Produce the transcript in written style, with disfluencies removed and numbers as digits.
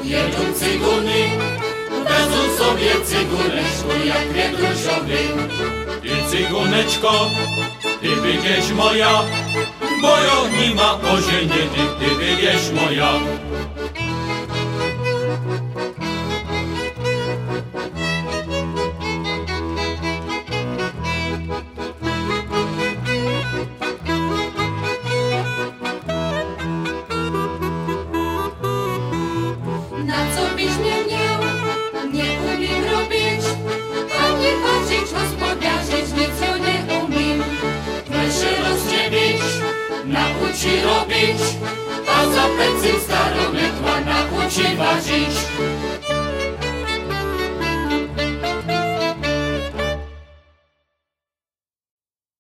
Jedą cyguny, wezą sobie cyguneczku jak pietrusiowy. Ty cyguneczko, ty będziesz moja, bo ja nie ma ożenieny, ty będziesz moja.